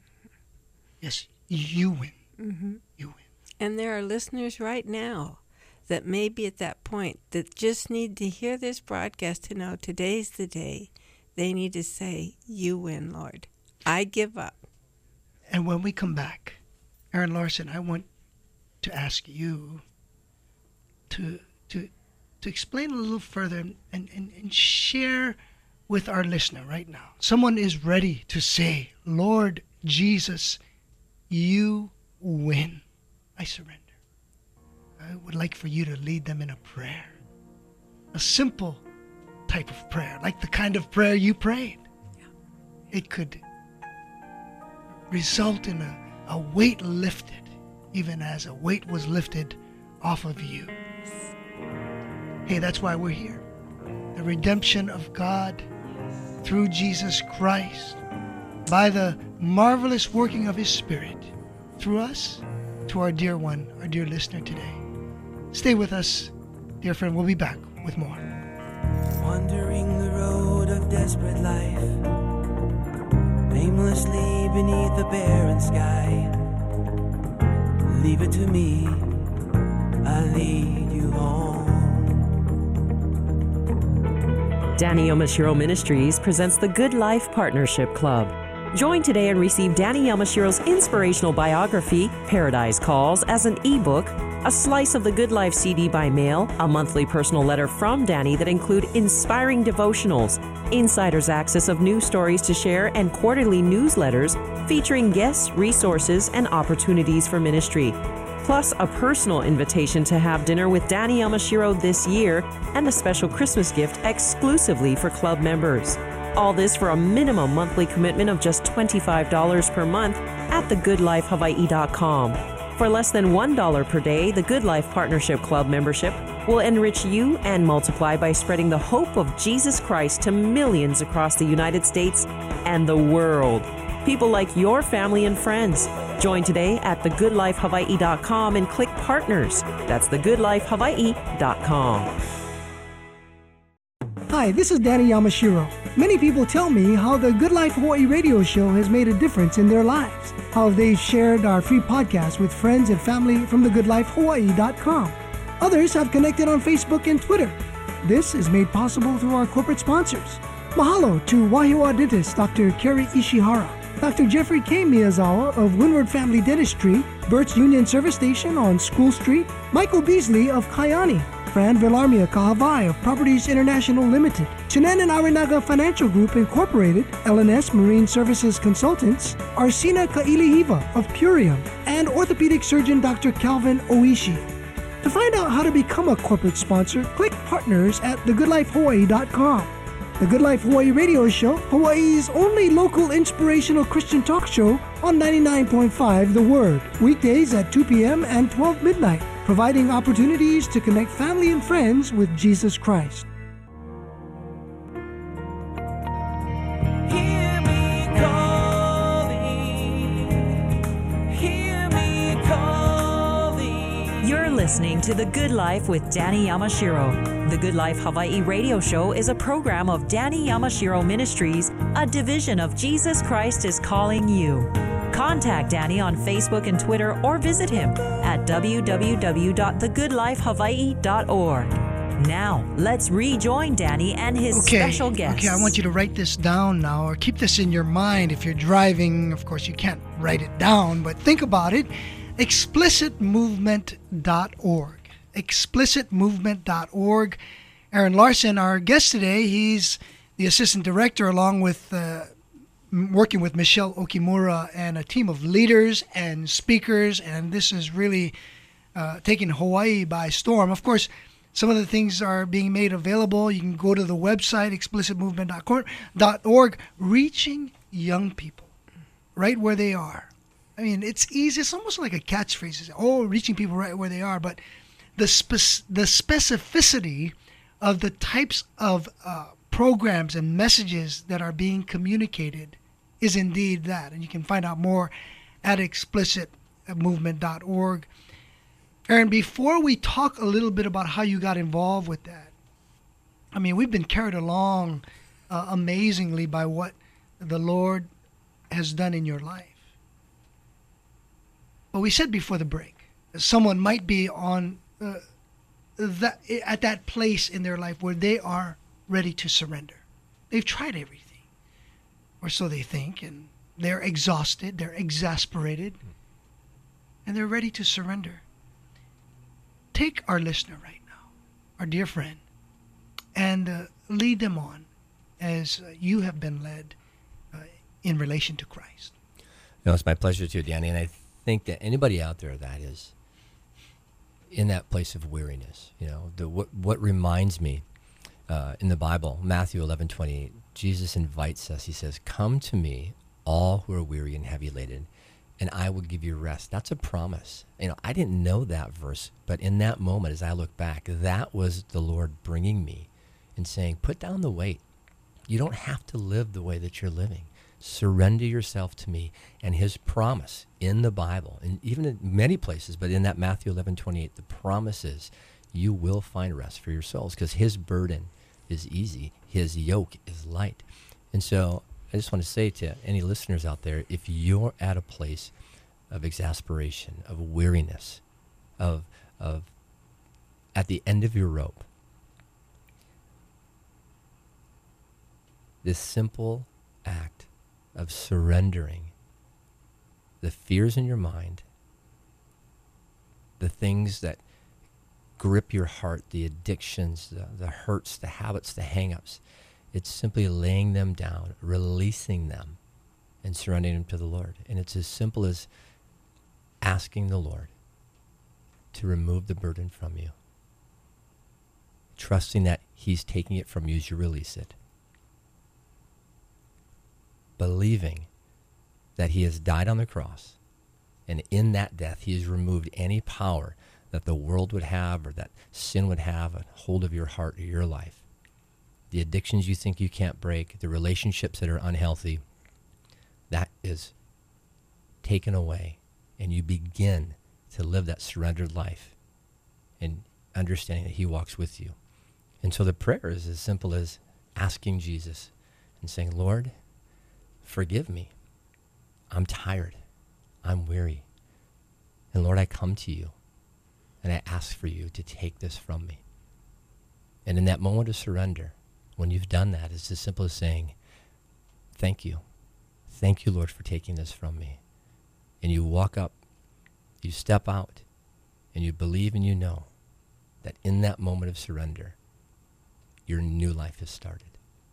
Yes, you win. Mm-hmm. You win. And there are listeners right now that may be at that point that just need to hear this broadcast to know today's the day. They need to say, you win, Lord. I give up. And when we come back, Aaron Larson, I want to ask you to to to explain a little further and, and, and share with our listener right now. Someone is ready to say, Lord Jesus, you win. I surrender. I would like for you to lead them in a prayer. A simple type of prayer, like the kind of prayer you prayed. It could result in a, a weight lifted, even as a weight was lifted off of you. Hey, that's why we're here. The redemption of God through Jesus Christ, by the marvelous working of his Spirit, through us, to our dear one, our dear listener today. Stay with us, dear friend. We'll be back with more. Wandering the road of desperate life, aimlessly beneath the barren sky. Leave it to me, I'll lead you home. Danny Yamashiro Ministries presents the Good Life Partnership Club. Join today and receive Danny Yamashiro's inspirational biography, Paradise Calls, as an ebook, a slice of the Good Life C D by mail, a monthly personal letter from Danny that include inspiring devotionals, insider's access of news stories to share, and quarterly newsletters featuring guests, resources, and opportunities for ministry. Plus a personal invitation to have dinner with Danny Yamashiro this year and a special Christmas gift exclusively for club members. All this for a minimum monthly commitment of just twenty-five dollars per month at the good life hawaii dot com. For less than one dollar per day, the Good Life Partnership Club membership will enrich you and multiply by spreading the hope of Jesus Christ to millions across the United States and the world. People like your family and friends. Join today at the good life hawaii dot com and click Partners. That's the good life hawaii dot com. Hi, this is Danny Yamashiro. Many people tell me how the Good Life Hawaii radio show has made a difference in their lives, how they've shared our free podcast with friends and family from the good life hawaii dot com. Others have connected on Facebook and Twitter. This is made possible through our corporate sponsors. Mahalo to Wahiawa dentist Doctor Kerry Ishihara, Doctor Jeffrey K. Miyazawa of Windward Family Dentistry, Burt's Union Service Station on School Street, Michael Beasley of Kayani, Fran Villarmia Kahavai of Properties International Limited, Chinen and Arinaga Financial Group Incorporated, L and S Marine Services Consultants, Arsina Kailihiva of Purium, and orthopedic surgeon Doctor Calvin Oishi. To find out how to become a corporate sponsor, click Partners at the good life hawaii dot com. The Good Life Hawaii radio show, Hawaii's only local inspirational Christian talk show on ninety-nine point five The Word, weekdays at two p.m. and twelve midnight, providing opportunities to connect family and friends with Jesus Christ. Hear me calling, hear me calling. You're listening listening to The Good Life with Danny Yamashiro. The Good Life Hawaii radio show is a program of Danny Yamashiro Ministries, a division of Jesus Christ is Calling You. Contact Danny on Facebook and Twitter or visit him at w w w dot the good life hawaii dot org. Now, let's rejoin Danny and his okay. special guest. Okay, I want you to write this down now, or keep this in your mind. If you're driving, of course, you can't write it down, but think about it. explicit movement dot org. explicit movement dot org. Aaron Larson, our guest today, he's the assistant director along with uh, working with Michelle Okimura and a team of leaders and speakers, and this is really uh, taking Hawaii by storm. Of course, some of the things are being made available. You can go to the website, explicit movement dot org, reaching young people right where they are. I mean, it's easy. It's almost like a catchphrase. It's, oh, reaching people right where they are. But the spec- the specificity of the types of uh, programs and messages that are being communicated is indeed that. And you can find out more at explicit movement dot org. Aaron, before we talk a little bit about how you got involved with that, I mean, we've been carried along uh, amazingly by what the Lord has done in your life. But we said before the break, someone might be on uh, that at that place in their life where they are ready to surrender. They've tried everything, or so they think, and they're exhausted, they're exasperated, and they're ready to surrender. Take our listener right now, our dear friend, and uh, lead them on as uh, you have been led uh, in relation to Christ. No, it's my pleasure to, Danny, and I think that anybody out there that is in that place of weariness, you know, the what what reminds me uh, in the Bible, Matthew eleven twenty-eight, Jesus invites us. He says, "Come to me, all who are weary and heavy laden, and I will give you rest." That's a promise. You know, I didn't know that verse, but in that moment, as I look back, that was the Lord bringing me and saying, "Put down the weight. You don't have to live the way that you're living. Surrender yourself to me." And his promise in the Bible, and even in many places, but in that Matthew eleven twenty-eight, the promise is you will find rest for your souls because his burden is easy, his yoke is light. And so I just want to say to any listeners out there, if you're at a place of exasperation, of weariness, of of at the end of your rope, this simple act of surrendering the fears in your mind, the things that grip your heart, the addictions, the, the hurts, the habits, the hang-ups. It's simply laying them down, releasing them, and surrendering them to the Lord. And it's as simple as asking the Lord to remove the burden from you, trusting that he's taking it from you as you release it, believing that he has died on the cross, and in that death he has removed any power that the world would have or that sin would have a hold of your heart or your life. The addictions you think you can't break, the relationships that are unhealthy, that is taken away, and you begin to live that surrendered life and understanding that he walks with you. And so the prayer is as simple as asking Jesus and saying, "Lord, forgive me. I'm tired. I'm weary. And Lord, I come to you and I ask for you to take this from me." And in that moment of surrender, when you've done that, it's as simple as saying, "Thank you. Thank you, Lord, for taking this from me." And you walk up, you step out, and you believe and you know that in that moment of surrender, your new life has started.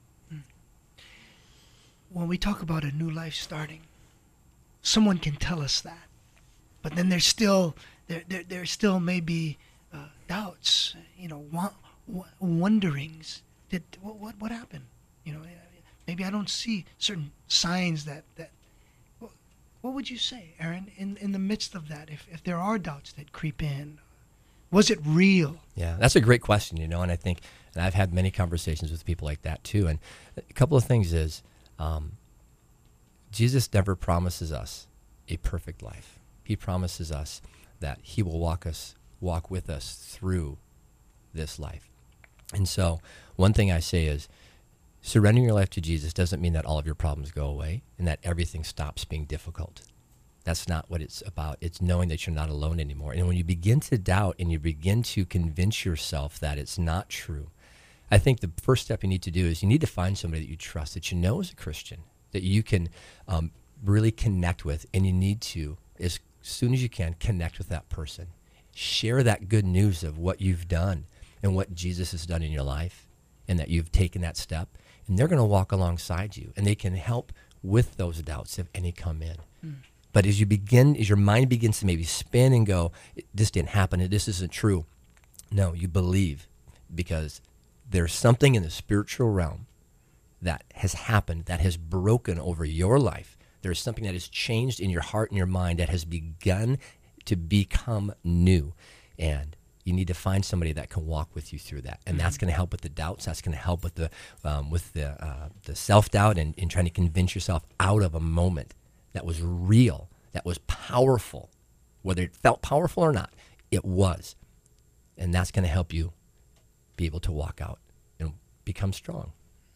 When we talk about a new life starting, someone can tell us that, but then there's still there there, there still may be uh, doubts, you know, wa- wa- wonderings. Did what, what what happened? You know, maybe I don't see certain signs that that. What, what would you say, Aaron, in in the midst of that? If if there are doubts that creep in, was it real? Yeah, that's a great question, you know, and I think, and I've had many conversations with people like that too. And a couple of things is, um, Jesus never promises us a perfect life. He promises us that he will walk us walk with us through this life. And so one thing I say is, surrendering your life to Jesus doesn't mean that all of your problems go away and that everything stops being difficult. That's not what it's about. It's knowing that you're not alone anymore. And when you begin to doubt and you begin to convince yourself that it's not true, I think the first step you need to do is you need to find somebody that you trust, that you know is a Christian, that you can um, really connect with, and you need to, as soon as you can, connect with that person. Share that good news of what you've done and what Jesus has done in your life, and that you've taken that step. And they're going to walk alongside you, and they can help with those doubts if any come in. Mm. But as you begin, as your mind begins to maybe spin and go, this didn't happen, this isn't true. No, you believe, because there's something in the spiritual realm that has happened, that has broken over your life. There's something that has changed in your heart and your mind that has begun to become new. And you need to find somebody that can walk with you through that, and that's going to help with the doubts. That's going to help with the um, with the uh, the self doubt and, and trying to convince yourself out of a moment that was real, that was powerful, whether it felt powerful or not. It was, and that's going to help you be able to walk out and become strong.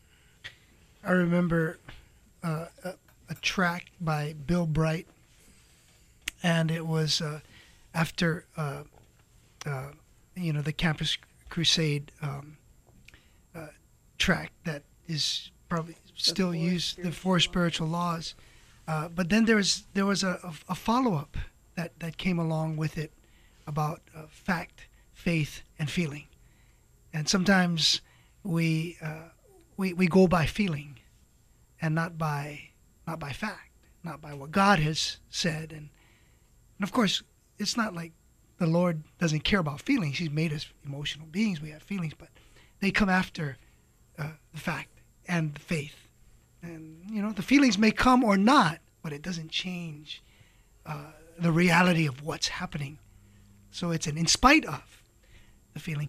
I remember uh, a, a track by Bill Bright, and it was uh, after. Uh, uh, you know, the Campus Crusade um, uh, track that is probably still the used, the four spiritual laws. Uh, but then there was there was a, a, a follow-up that, that came along with it about uh, fact, faith, and feeling. And sometimes we uh, we we go by feeling, and not by not by fact, not by what God has said. And and of course, it's not like the Lord doesn't care about feelings. He's made us emotional beings. We have feelings, but they come after uh, the fact and the faith. And, you know, the feelings may come or not, but it doesn't change uh, the reality of what's happening. So it's an in spite of the feeling.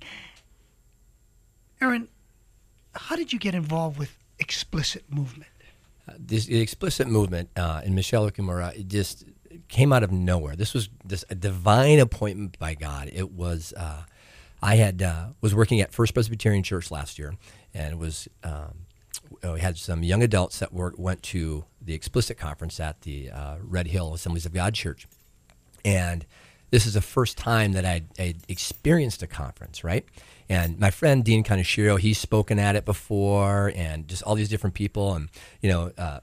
Aaron, how did you get involved with Explicit Movement? Uh, this the Explicit Movement uh, and Michelle Okumura, it just came out of nowhere. This was this a divine appointment by God. It was uh, I had uh, was working at First Presbyterian Church last year, and it was um, we had some young adults that were, went to the Explicit Conference at the uh, Red Hill Assemblies of God Church, and this is the first time that I'd, I'd experienced a conference, right? And my friend Dean Kaneshiro, he's spoken at it before, and just all these different people, and you know. Uh,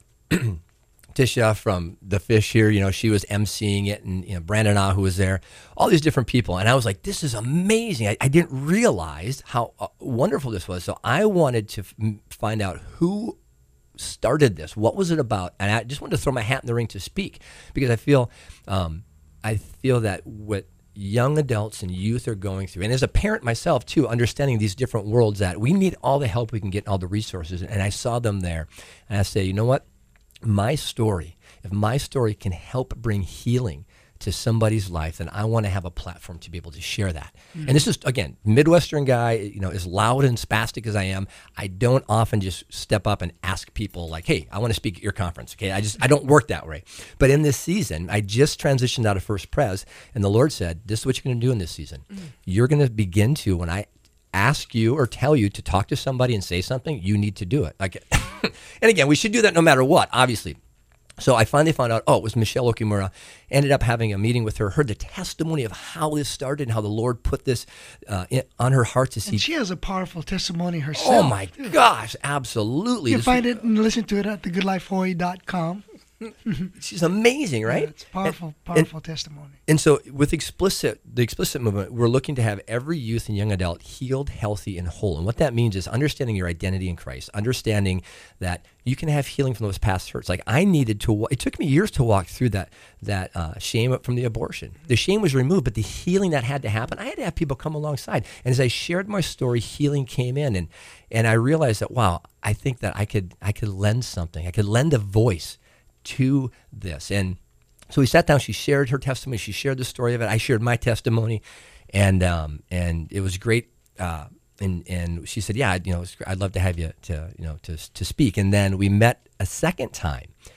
Tisha from The Fish here, you know, she was emceeing it, and you know, Brandon Ah, who was there, all these different people. And I was like, this is amazing. I, I didn't realize how uh, wonderful this was. So I wanted to f- find out who started this. What was it about? And I just wanted to throw my hat in the ring to speak, because I feel, um, I feel that what young adults and youth are going through, and as a parent myself too, understanding these different worlds, that we need all the help we can get, all the resources. And I saw them there, and I say, you know what? My story, if my story can help bring healing to somebody's life, then I want to have a platform to be able to share that. Mm-hmm. And this is, again, Midwestern guy, you know, as loud and spastic as I am, I don't often just step up and ask people like, hey, I want to speak at your conference. Okay, I just, I don't work that way. But in this season, I just transitioned out of First Pres, and the Lord said, this is what you're going to do in this season. Mm-hmm. You're going to begin to, when I ask you or tell you to talk to somebody and say something, you need to do it. Like, and again, we should do that no matter what, obviously. So I finally found out, oh, it was Michelle Okumura. Ended up having a meeting with her, heard the testimony of how this started and how the Lord put this uh, in, on her heart to see. And she has a powerful testimony herself. Oh, my too. gosh, absolutely. You can This find was- it and listen to it at the good life hawaii dot com. She's amazing, right? Yeah, it's powerful, And- powerful and- testimony. And so with Explicit, the Explicit Movement, we're looking to have every youth and young adult healed, healthy, and whole. And what that means is understanding your identity in Christ, understanding that you can have healing from those past hurts. Like I needed to, it took me years to walk through that that uh, shame from the abortion. The shame was removed, but the healing that had to happen, I had to have people come alongside. And as I shared my story, healing came in, and and I realized that, wow, I think that I could I could lend something. I could lend a voice to this. And so we sat down, she shared her testimony, she shared the story of it, I shared my testimony, and um, and it was great. Uh, and and she said, yeah, you know, I'd love to have you to, you know, to to speak. And then we met a second time,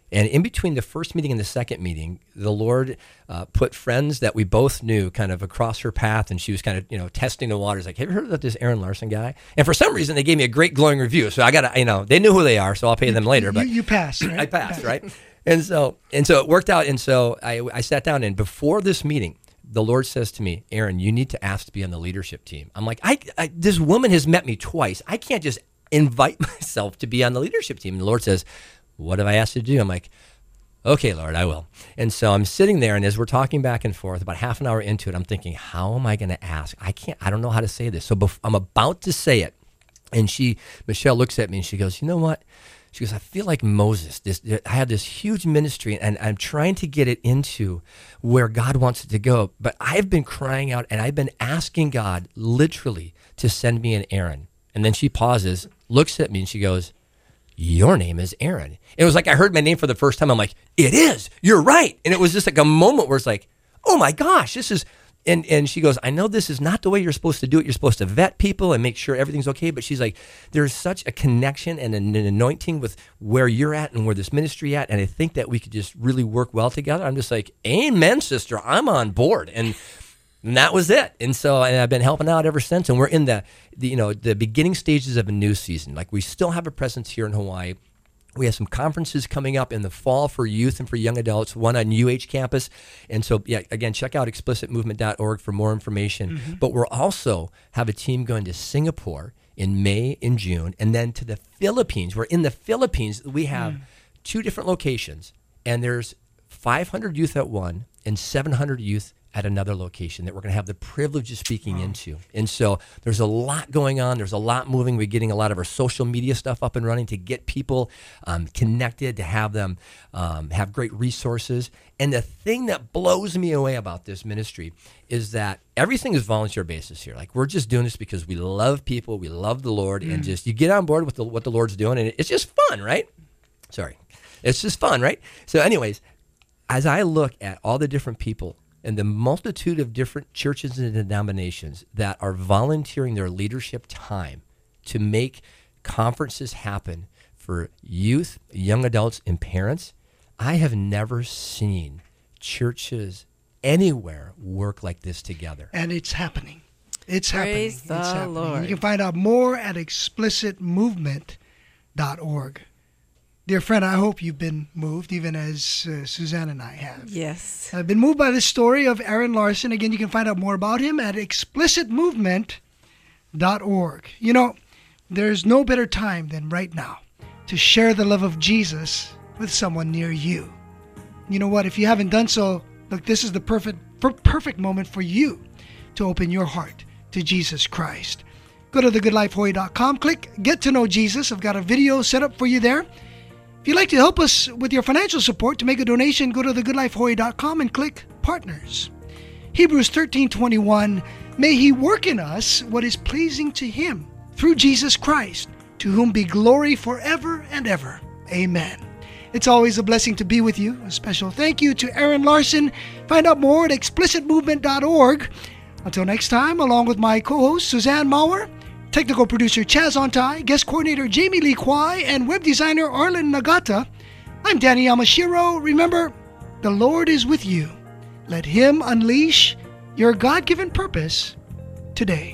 And in between the first meeting and the second meeting, the Lord uh, put friends that we both knew kind of across her path, and she was kind of, you know, testing the waters. Like, have you heard about this Aaron Larson guy? And for some reason, they gave me a great glowing review. So I got to, you know, they knew who they are, so I'll pay them later. But you, you passed, right? I passed, right? And so and so it worked out. And so I, I sat down, and before this meeting, the Lord says to me, Aaron, you need to ask to be on the leadership team. I'm like, I, I this woman has met me twice. I can't just invite myself to be on the leadership team. And the Lord says, what have I asked you to do? I'm like, okay, Lord, I will. And so I'm sitting there, and as we're talking back and forth, about half an hour into it, I'm thinking, how am I going to ask? I can't, I don't know how to say this. So bef- I'm about to say it. And she, Michelle looks at me and she goes, you know what? She goes, I feel like Moses. This, I have this huge ministry, and I'm trying to get it into where God wants it to go. But I've been crying out, and I've been asking God literally to send me an Aaron. And then she pauses, looks at me, and she goes, your name is Aaron. It was like I heard my name for the first time. I'm like, it is. You're right. And it was just like a moment where it's like, oh my gosh, this is. And and she goes, I know this is not the way you're supposed to do it. You're supposed to vet people and make sure everything's okay. But she's like, there's such a connection and an, an anointing with where you're at and where this ministry at. And I think that we could just really work well together. I'm just like, amen, sister. I'm on board. And And that was it. And so and I've been helping out ever since. And we're in the, the, you know, the beginning stages of a new season. Like, we still have a presence here in Hawaii. We have some conferences coming up in the fall for youth and for young adults, one on U H campus. And so, yeah, again, check out explicit movement dot org for more information. Mm-hmm. But we're also have a team going to Singapore in May and June, and then to the Philippines. We're in the Philippines. We have mm. two different locations, and there's five hundred youth at one and seven hundred youth at another location that we're going to have the privilege of speaking wow. into. And so there's a lot going on. There's a lot moving. We're getting a lot of our social media stuff up and running to get people um, connected, to have them um, have great resources. And the thing that blows me away about this ministry is that everything is volunteer basis here. Like, we're just doing this because we love people, we love the Lord, mm. and just you get on board with the, what the Lord's doing, and it's just fun, right? Sorry. It's just fun, right? So anyways, as I look at all the different people and the multitude of different churches and denominations that are volunteering their leadership time to make conferences happen for youth, young adults, and parents, I have never seen churches anywhere work like this together. And it's happening. It's Praise happening. the it's happening. Lord. You can find out more at explicit movement dot org. Dear friend, I hope you've been moved, even as uh, Suzanne and I have. Yes. I've been moved by the story of Aaron Larson. Again, you can find out more about him at explicit movement dot org. You know, there's no better time than right now to share the love of Jesus with someone near you. You know what? If you haven't done so, look, this is the perfect, perfect moment for you to open your heart to Jesus Christ. Go to the good life hawaii dot com, click Get to Know Jesus. I've got a video set up for you there. If you'd like to help us with your financial support, to make a donation, go to the good life hawaii dot com and click Partners. Hebrews thirteen twenty-one, may He work in us what is pleasing to Him through Jesus Christ, to whom be glory forever and ever. Amen. It's always a blessing to be with you. A special thank you to Aaron Larson. Find out more at explicit movement dot org. Until next time, along with my co-host Suzanne Maurer, technical producer Chaz Ontai, guest coordinator Jamie Lee Kwai, and web designer Arlen Nagata, I'm Danny Yamashiro. Remember, the Lord is with you. Let Him unleash your God-given purpose today.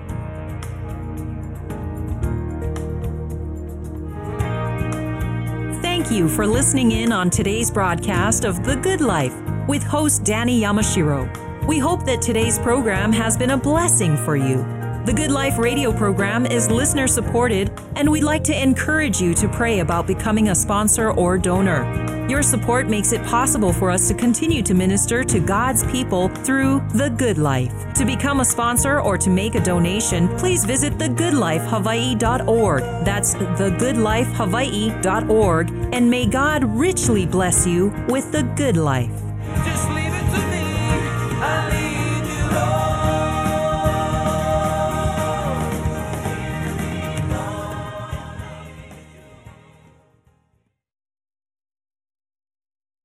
Thank you for listening in on today's broadcast of The Good Life with host Danny Yamashiro. We hope that today's program has been a blessing for you. The Good Life radio program is listener supported, and we'd like to encourage you to pray about becoming a sponsor or donor. Your support makes it possible for us to continue to minister to God's people through The Good Life. To become a sponsor or to make a donation, please visit the good life hawaii dot org. That's the good life hawaii dot org, and may God richly bless you with the good life.